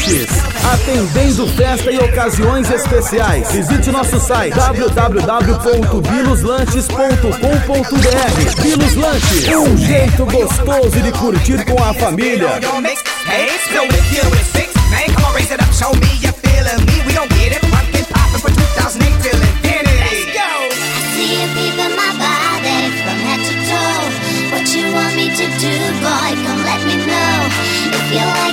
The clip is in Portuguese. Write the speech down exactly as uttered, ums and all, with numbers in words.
Lanches, atendendo festa e ocasiões especiais. Visite nosso site w w w ponto bilos lanches ponto com ponto b r. Bilos Lanches, um jeito gostoso de curtir com a família. What you want me to do, boy, come let me know. If you like